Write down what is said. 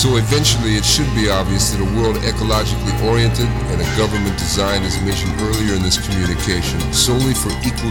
So eventually it should be obvious that a world ecologically oriented and a government designed, as mentioned earlier in this communication, solely for equal